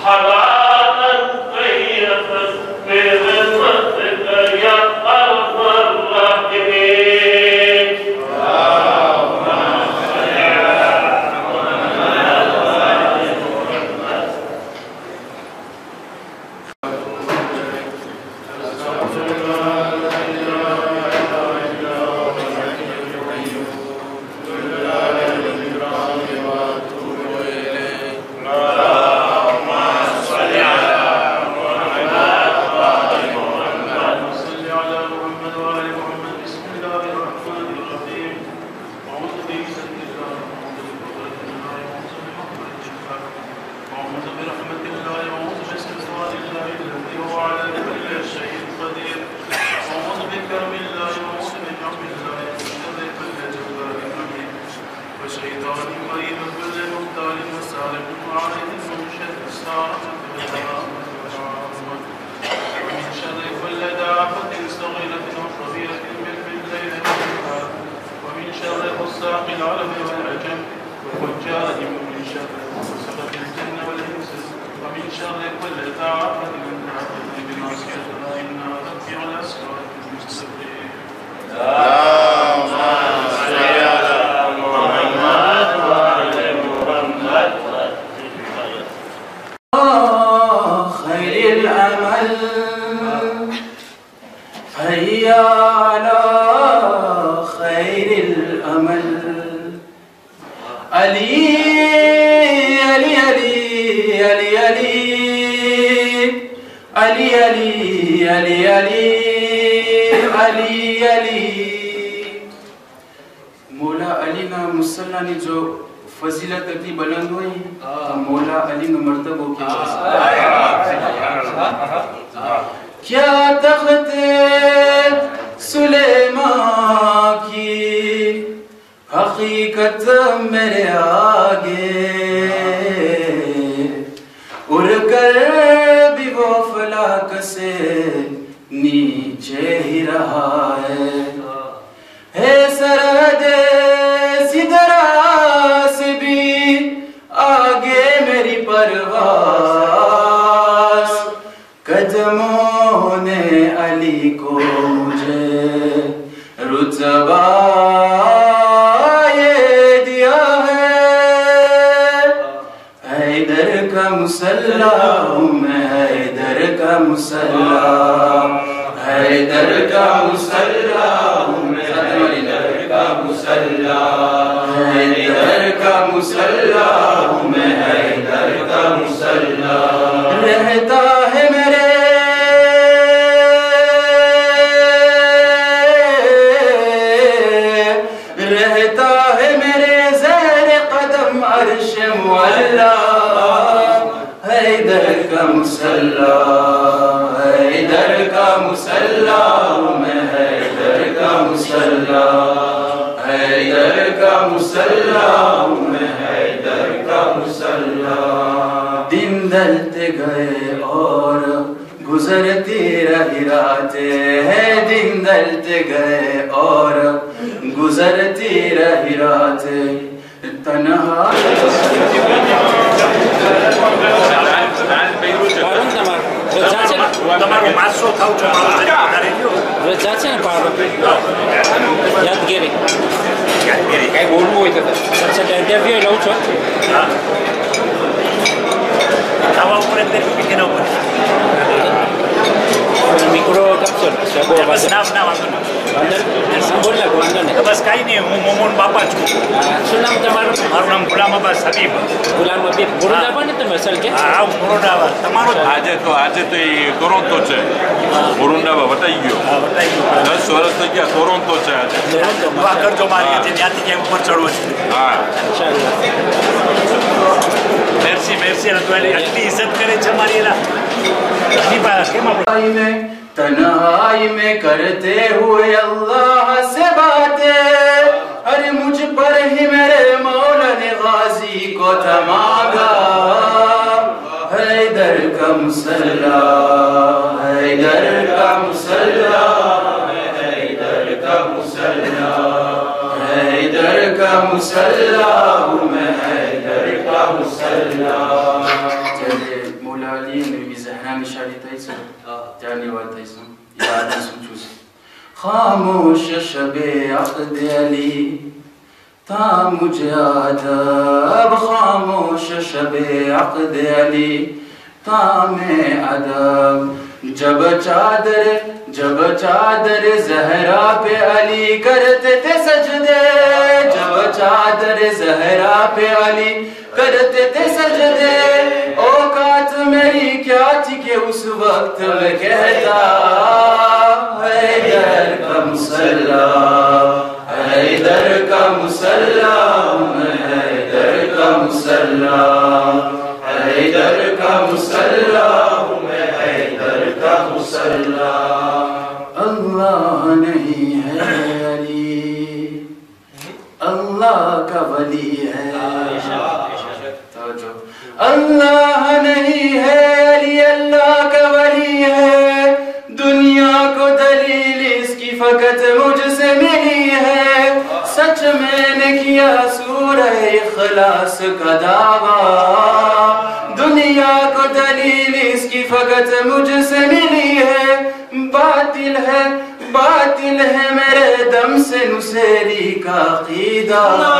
तन्हाई में करते हुए अल्लाह से बातें, अरे मुझ पर ही मेरे मौला ने गाजी को थमागा। हैदर का मुसल्ला, हैदर का मुसल्ला, हैदर का मुसल्ला, हैदर का मुसल्ला, मैं हैदर का मुसल्ला। Mevla Ali'nin bir zehran işaretaysa yani vartaysa yadan suçuz. खामोश शबे अक़द अली था मुझे अदब खामोश शबे अक़द अली था मैं अदब जब चादर ज़हरा पे अली करते थे सजदे जब चादर ज़हरा पे अली करते थे सजदे औकात मेरी क्या थी कि उस वक्त मैं कहता हैदर का मुसल्ला हैदर का मुसल्ला हैदर का मुसल्ला हैदर का मुसल्ला हैदर का मुसल्ला अल्लाह नहीं है अली अल्लाह का वली है अल्लाह नहीं है अली अल्लाह का वली है दुनिया को दलील इसकी फकत मुझसे मिली है सच मैंने किया सूरह इखलास का दावा दुनिया को दलील इसकी फकत मुझसे मिली है बातिल है मेरे दम से नुसेरी का अक़ीदा